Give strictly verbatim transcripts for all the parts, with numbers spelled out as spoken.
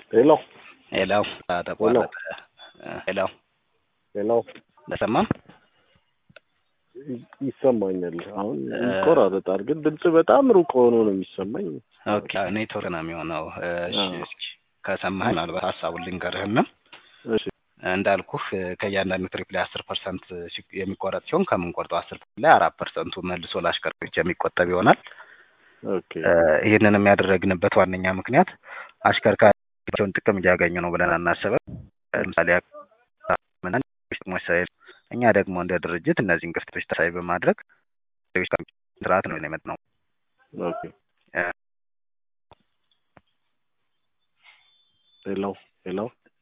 ሄሎ ሄሎ ሄሎ ተቋረጠ። ሄሎ ሄሎ ለሰማ ይሰማኛል። አሁን ይቆራረጣል፣ ግን ድምጽ በጣም ሩቅ ሆኖ ነው የሚሰማኝ። ኦኬ ኔትወርክ ነው የሚሆነው። እሺ አዎ። እስኪ ከሰማህ ምናልባት ሀሳቡን ልንገርህና እሺ እንዳልኩህ ከእያንዳንዱ ትሪፕ ላይ አስር ፐርሰንት የሚቆረጥ ሲሆን ከምንቆርጠው አስር ላይ አራት ፐርሰንቱ መልሶ ለአሽከርካሪዎች የሚቆጠብ ይሆናል። ኦኬ ይህንን የሚያደረግንበት ዋነኛ ምክንያት አሽከርካሪዎችን ጥቅም እያገኙ ነው ብለን አናስብም። ለምሳሌ እኛ ደግሞ እንደ ድርጅት እነዚህን ክፍተቶች ታሳቢ በማድረግ ስርዓት ነው የመጣው። ኦኬ ሄሎ ሄሎ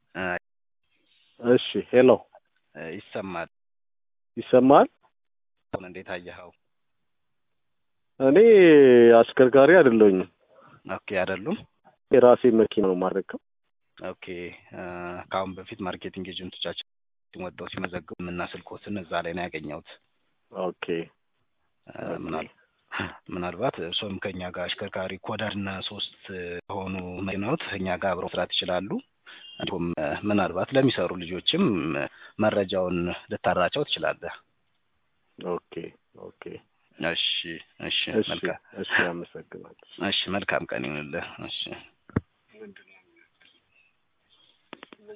እሺ ሄሎ ይሰማል ይሰማል። እንዴት አየኸው? እኔ አሽከርካሪ አይደለሁኝም። ኦኬ አይደሉም። የራሴ መኪና ነው ማረከው። ኦኬ ከአሁን በፊት ማርኬቲንግ ኤጀንቶቻችን ወደው ሲመዘግቡ እና ስልኮትን እዛ ላይ ነው ያገኘሁት። ኦኬ ምናል ምናልባት እርሶም ከኛ ጋር አሽከርካሪ ኮደርና ሶስት ሆኑ መኪናዎች እኛ ጋር አብረው መስራት ይችላሉ። እንዲሁም ምናልባት ለሚሰሩ ልጆችም መረጃውን ልታራቸው ትችላለህ። ኦኬ ኦኬ እሺ እሺ መልካም እሺ አመሰግናለሁ። እሺ መልካም ቀን ይሁንልህ። እሺ ምንድነው